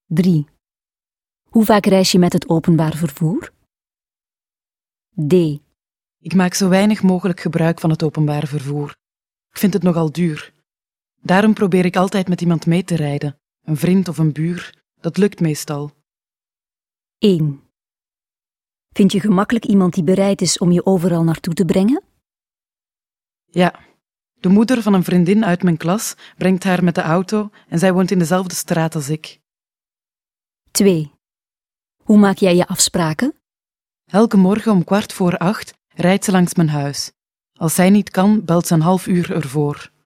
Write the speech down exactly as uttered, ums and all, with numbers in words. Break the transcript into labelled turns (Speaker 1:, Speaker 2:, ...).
Speaker 1: drie. Hoe vaak reis je met het openbaar vervoer? D.
Speaker 2: Ik maak zo weinig mogelijk gebruik van het openbaar vervoer. Ik vind het nogal duur. Daarom probeer ik altijd met iemand mee te rijden. Een vriend of een buur. Dat lukt meestal.
Speaker 1: één. Vind je gemakkelijk iemand die bereid is om je overal naartoe te brengen?
Speaker 2: Ja. De moeder van een vriendin uit mijn klas brengt haar met de auto en zij woont in dezelfde straat als ik.
Speaker 1: twee. Hoe maak jij je afspraken?
Speaker 2: Elke morgen om kwart voor acht rijdt ze langs mijn huis. Als zij niet kan, belt ze een half uur ervoor.